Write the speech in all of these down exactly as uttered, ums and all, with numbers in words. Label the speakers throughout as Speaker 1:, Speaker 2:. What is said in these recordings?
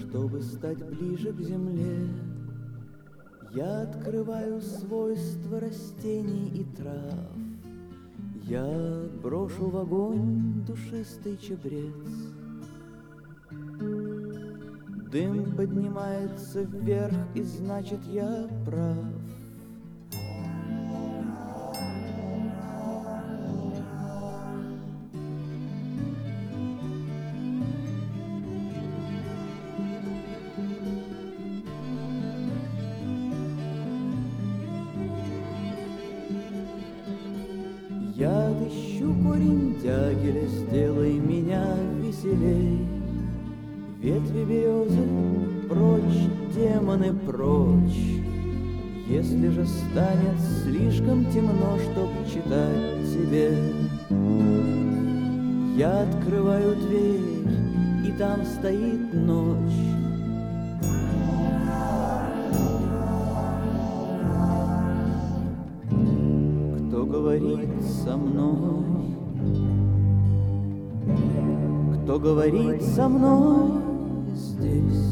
Speaker 1: Чтобы стать ближе к земле, я открываю свойства растений и трав. Я брошу в огонь душистый чабрец. Дым поднимается вверх, и значит, я прав. Я отыщу корень дягеля, сделай меня веселей. Ветви березы, прочь, демоны, прочь. Если же станет слишком темно, чтоб читать тебе, я открываю дверь, и там стоит ночь. Кто говорит со мной? Кто говорит со мной здесь?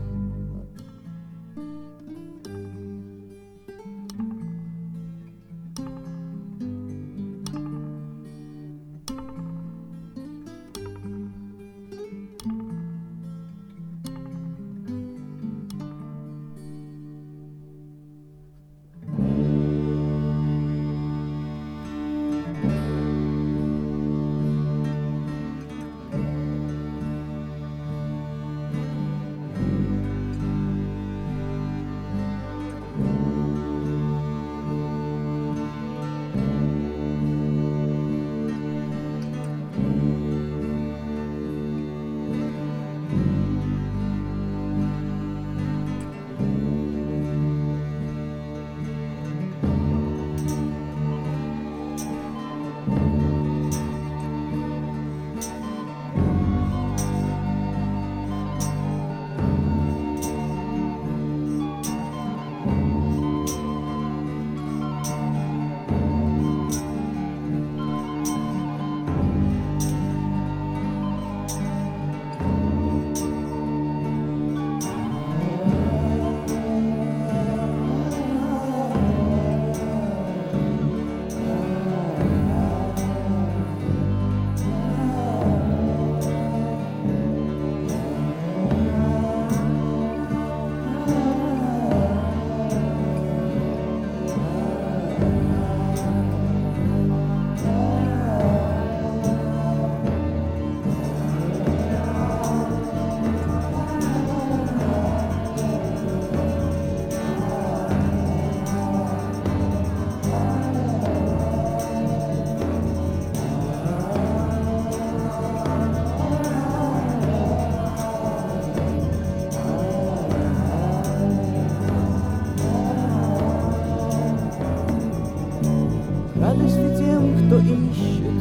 Speaker 1: Радости тем, кто ищет,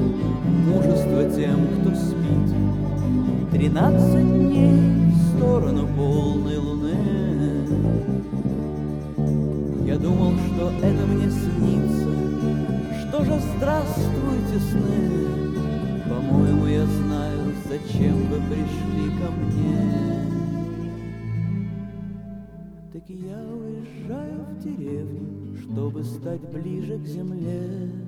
Speaker 1: мужество тем, кто спит. Тринадцать дней в сторону полной луны. Я думал, что это мне снится. Что же, здравствуйте, сны. По-моему, я знаю, зачем вы пришли ко мне. Так я уезжаю в деревню, чтобы стать ближе к земле.